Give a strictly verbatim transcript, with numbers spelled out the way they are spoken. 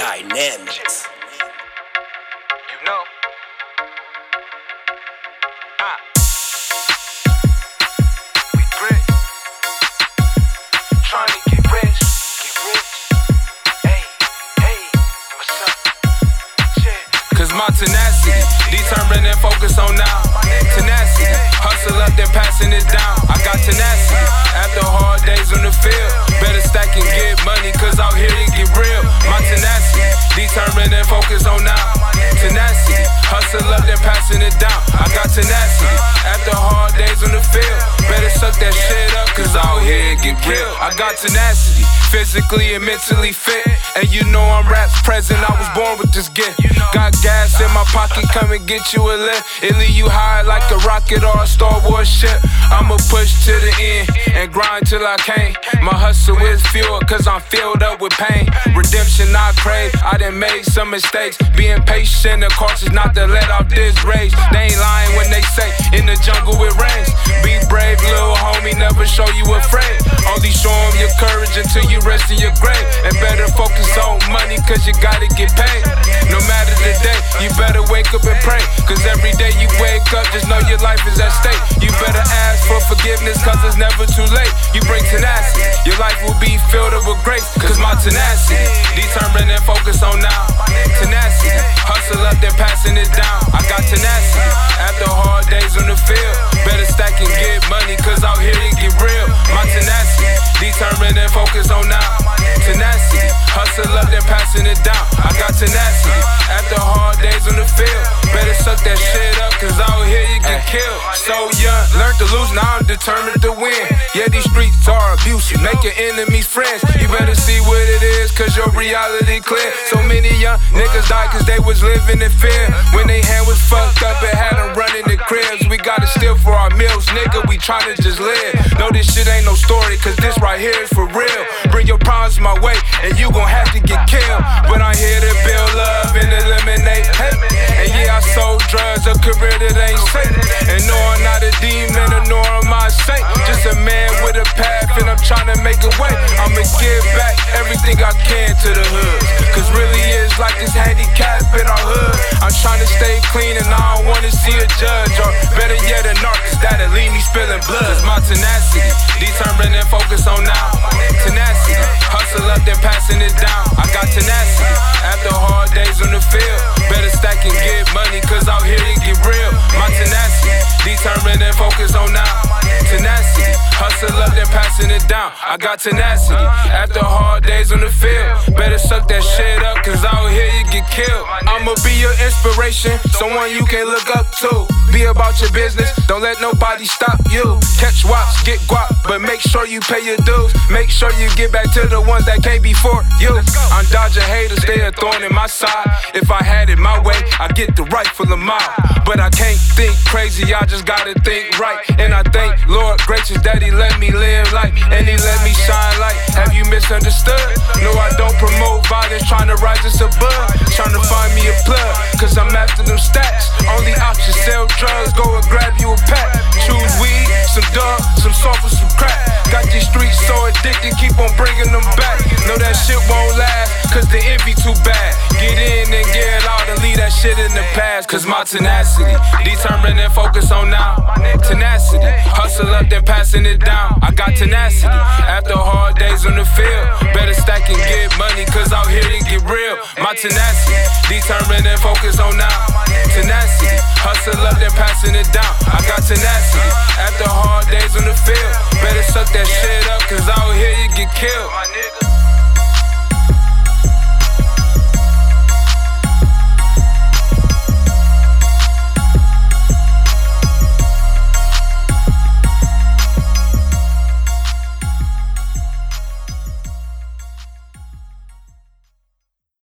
Dynamics. You know. Ah. We grit. Trying to get rich. Get rich. Hey, hey, what's up? Yeah. Cause my tenacity, determined and focus on now. Tenacity, hustle up then passing it down. I got tenacity, after hard days on the field. Better stack and get money, cause out here it get real. My tenacity, determined and focus on now. Tenacity, hustle up then passing it down. I got tenacity, after hard days on the field. Better suck that shit up, cause out here it get real. I got tenacity, physically and mentally fit. And you know I'm rap's present, I was born with this gift. Got gas in my pocket, come and get you a lift. It leave you high like a rocket or a Star Wars ship. I'ma push to the end and grind till I can't. My hustle is fueled cause I'm filled up with pain. Redemption I crave, I done made some mistakes. Being patient and cautious not to let out this rage. They ain't lying when they say in the jungle it rains. Be brave little homie, never show you afraid. Only show them your courage until you rest in your grave. And better focus on money cause you gotta get paid. No matter the day, you better wake up and pray. Cause every day you wake up, just know your life is at stake. You better ask for forgiveness cause it's never too late. You bring tenacity, your life will be filled up with grace. Cause my tenacity, determined and focus on now. Tenacity, hustle up then passing it down. I got tenacity, after hard days on the field. Better stack and get money cause out here it get real. My tenacity, determined and focus on now. Tenacity, hustle up then passing it down. I got tenacity, after hard days on the field. Better suck that shit up cause out here you get killed. So young, learned to lose, now I'm determined to win. Yeah, these streets are abusive, making enemies friends. You better see what it is cause your reality clear. So many young niggas died cause they was living in fear. When they hand was fucked up and had them running the cribs. We gotta steal for our meals, nigga, we tryna just live. No, this shit ain't no story cause this right here is for real. Bring your problems my way and you gon' have to get killed. But I'm here to build love and eliminate hate. And yeah, I sold drugs, a career that ain't safe. And no, I'm not a demon or nor am I a saint. Just a man with a path and I'm tryna make a way. I'ma give back everything I can to the hood. Cause really it's like this handicap in our hood. I'm tryna stay clean and I don't wanna see a judge. Or better yet a narc, cause that'll leave me spilling blood. Cause my tenacity, determined and focus on now. Tenacity, hustle up then passing it down. I got tenacity, after hard days on the field. Better stack and get money cause out here it get real. My tenacity, determined and focus on now. Tenacity, hustle up then passing it down. I got tenacity, after hard days on the field. Better suck that shit up cause out here you get killed. I'ma be your inspiration, someone you can look up to. Be about your business, don't let nobody stop you. Catch wops, get guap, but make sure you pay your dues. Make sure you get back to the ones that came before you. I'm dodging haters, they a thorn in my side. If I had it my way, I get the rightful amount. But I can't think crazy, I just gotta think right. And I thank Lord gracious that he let me live life. And he let me shine light. Have you misunderstood? No, I don't promote violence, trying to rise us above. Trying to find me a plug, cause I'm after them stacks. Only option, sell drugs, go and grab you a pack. Choose weed, some dub, some soft with some crack. Got these streets so addicted, keep on bringing them back. Know that shit won't last, cause the envy too bad. Get in and get out and leave that shit in the past. Cause my tenacity, determined and focus on now. Tenacity, hustle up then passing it down. I got tenacity, after hard days on the field. Better stack and get money cause out here it get real. My tenacity, determined and focus on now.